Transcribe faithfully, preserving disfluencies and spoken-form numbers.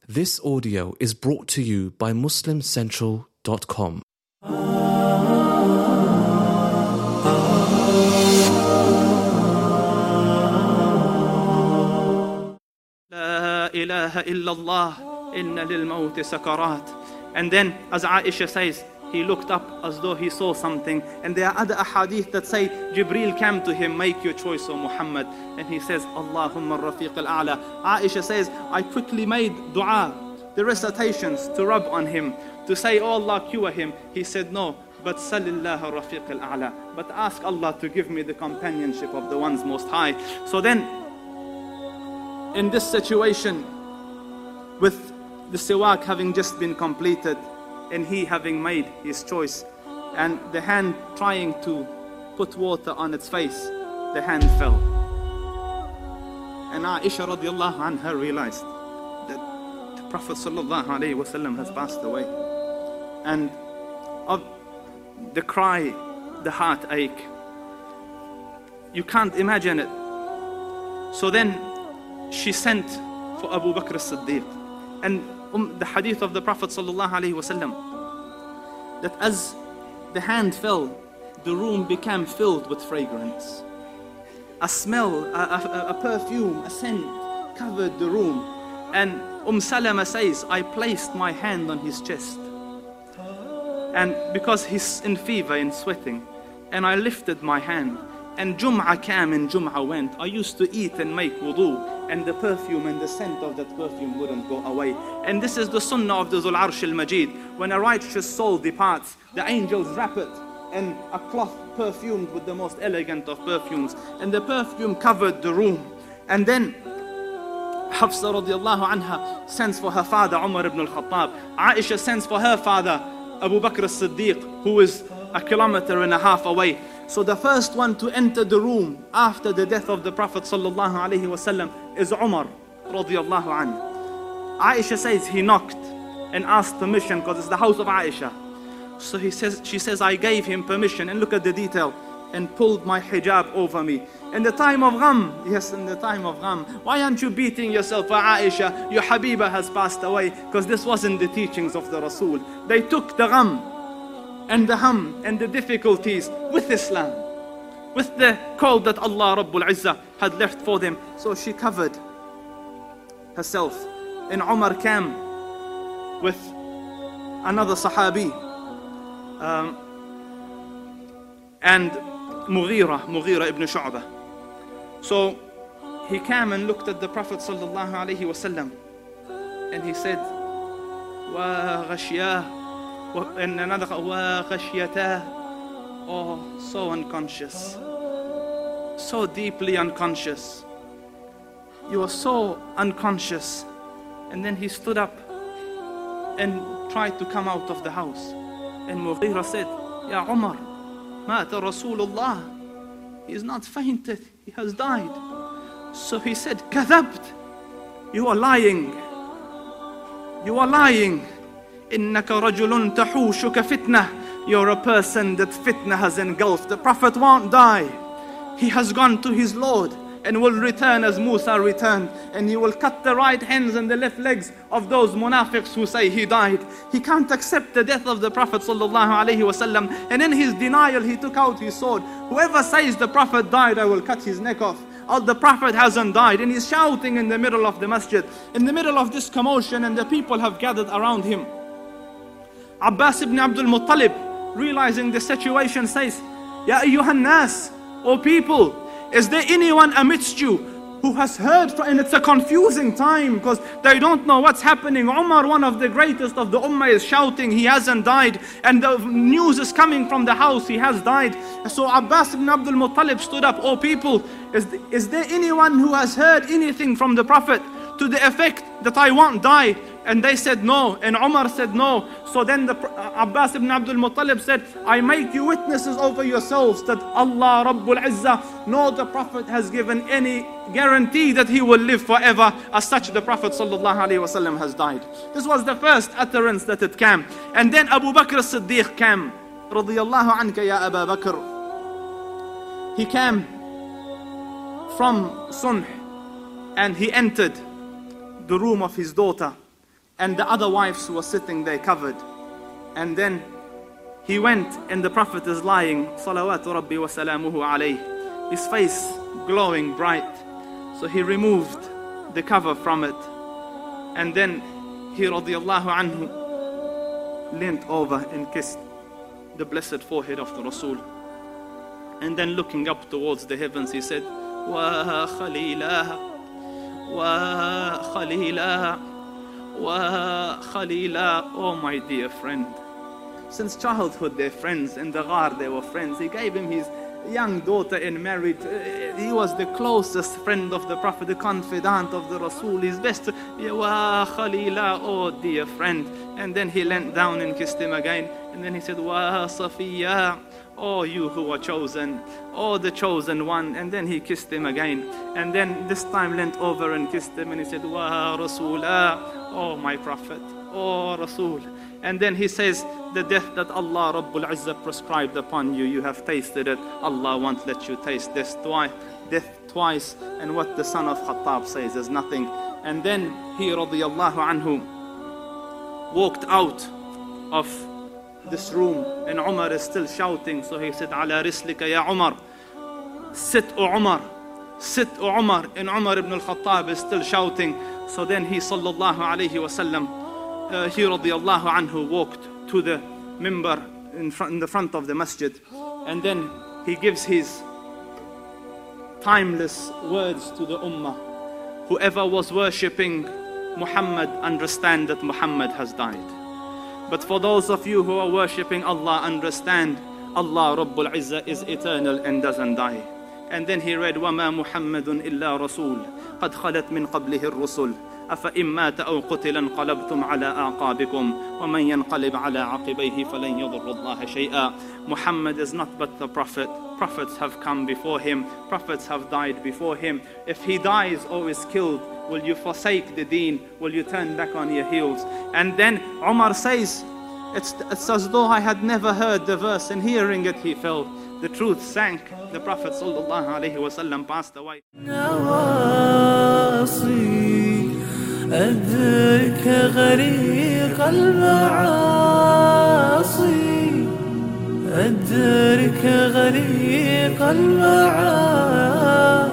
This audio is brought to you by muslim central dot com. La ilaha illallah, inna lil mawti sakarat. And then, as Aisha says, he looked up as though he saw something. And there are other ahadith that say, Jibreel came to him, make your choice, O Muhammad. And he says, Allahumma rafiq al-a'la. Aisha says, I quickly made dua, the recitations to rub on him, to say, oh Allah, cure him. He said, no, but salillah rafiq al-a'la. But ask Allah to give me the companionship of the ones most high. So then, in this situation, with the siwak having just been completed, and he having made his choice, and the hand trying to put water on its face, the hand fell. And Aisha radiallahu anha realized that the Prophet sallallahu alaihi wasallam has passed away. And of the cry, the heartache, you can't imagine it. So then she sent for Abu Bakr as-Siddiq. And um, the hadith of the Prophet sallallahu alaihi wasallam, that as the hand fell, the room became filled with fragrance. A smell, a, a, a perfume, a scent covered the room. And Umm Salama says, I placed my hand on his chest. And because he's in fever and sweating, and I lifted my hand. And Jum'ah came and Jum'ah went. I used to eat and make wudu, and the perfume and the scent of that perfume wouldn't go away. And this is the sunnah of the Zul Arsh al-Majid. When a righteous soul departs, the angels wrap it in a cloth perfumed with the most elegant of perfumes. And the perfume covered the room. And then Hafsa radiallahu anha sends for her father Umar ibn al-Khattab. Aisha sends for her father Abu Bakr as-Siddiq, who is a kilometer and a half away. So the first one to enter the room after the death of the Prophet sallallahu alaihi wasallam is Umar radiallahu anhu. Aisha says he knocked and asked permission because it's the house of Aisha. So he says, she says, I gave him permission, and look at the detail, and pulled my hijab over me. In the time of gham, yes, in the time of gham, why aren't you beating yourself for Aisha? Your Habiba has passed away, because this wasn't the teachings of the Rasul. They took the gham and the hum and the difficulties with Islam, with the call that Allah Rabbul Izzah had left for them. So she covered herself. And Umar came with another Sahabi, um, and Mughira, Mughira ibn Shu'bah. So he came and looked at the Prophet sallallahu alaihi wasallam, and he said, wa ghashiyah. And another, oh, so unconscious, so deeply unconscious. You are so unconscious. And then he stood up and tried to come out of the house. And Mughira said, Ya Umar, mata Rasulullah. He is not fainted, he has died. So he said, Kadhabt, you are lying. You are lying. إِنَّكَ رَجُلٌ تَحُوشُكَ فِتْنَةً. You're a person that fitna has engulfed. The Prophet won't die. He has gone to his Lord and will return as Musa returned. And he will cut the right hands and the left legs of those munafiqs who say he died. He can't accept the death of the Prophet sallallahu alaihi wasallam. And in his denial, he took out his sword. Whoever says the Prophet died, I will cut his neck off. Oh, the Prophet hasn't died. And he's shouting in the middle of the masjid, in the middle of this commotion, and the people have gathered around him. Abbas ibn Abdul Muttalib, realizing the situation, says, Ya ayyuhan nas, O people, is there anyone amidst you who has heard? And it's a confusing time because they don't know what's happening. Umar, one of the greatest of the ummah, is shouting he hasn't died, and the news is coming from the house he has died. So Abbas ibn Abdul Muttalib stood up, O people, is, is there anyone who has heard anything from the Prophet to the effect that I won't die? And they said no, and Umar said no. So then the uh, Abbas ibn Abdul Muttalib said, I make you witnesses over yourselves that Allah Rabbul Izzah, no, the Prophet has given any guarantee that he will live forever. As such, the Prophet sallallahu alaihi wasallam has died. This was the first utterance that it came. And then Abu Bakr as-Siddiq came, radiyallahu anka ya Abu Bakr. He came from Sunh, and he entered the room of his daughter, and the other wives were sitting there covered. And then he went, and the Prophet is lying, salawatu rabbi wa salamuhu alayh, his face glowing bright. So he removed the cover from it, and then he radiyallahu anhu leant over and kissed the blessed forehead of the Rasul. And then looking up towards the heavens, he said, Wa Khalilah, Wa Khalilah, Wa Khalilah, oh my dear friend. Since childhood they're friends, in the ghar they were friends. He gave him his young daughter in marriage. He was the closest friend of the Prophet, the confidant of the Rasul, his best. Wa Khalilah, oh dear friend. And then he leant down and kissed him again. And then he said, Wa Safiya, oh you who are chosen, oh the chosen one. And then he kissed him again. And then this time leant over and kissed him, and he said, Wa Rasulah, oh my Prophet, oh Rasul. And then he says, the death that Allah Rabbul Izzah prescribed upon you, you have tasted it. Allah won't let you taste this twice, death twice. And what the son of Khattab says is nothing. And then he radiyallahu anhu walked out of this room, and Umar is still shouting. So he said, Ala rislika ya Umar, sit o Umar, sit o Umar. And Umar ibn al-Khattab is still shouting. So then he sallallahu alayhi wasallam, uh, he radiyallahu anhu walked to the mimbar in, front, in the front of the masjid, and then he gives his timeless words to the ummah. Whoever was worshipping Muhammad, understand that Muhammad has died. But for those of you who are worshipping Allah, understand Allah Rabbul Izzah is eternal and doesn't die. And then he read, وَمَا مُحَمَّدٌ إِلَّا رَسُولٌ قَدْ خَلَتْ مِنْ قَبْلِهِ الرُّسُلُ أَفَإِن مَّاتَ أَوْ قُتِلَ انقَلَبْتُمْ عَلَىٰ أَعْقَابِكُمْ وَمَن يَنقَلِبْ عَلَىٰ عَقِبَيْهِ فَلَن يَضُرَّ اللَّهَ شَيْئًا. Muhammad is not but the Prophet. Prophets have come before him. Prophets have died before him. If he dies or is killed, will you forsake the deen? Will you turn back on your heels? And then Umar says, it's, it's as though I had never heard the verse, and hearing it he felt the truth sank. The Prophet sallallahu alaihi wasallam passed away. أدرك غريق المعاصي أدرك غريق المعاصي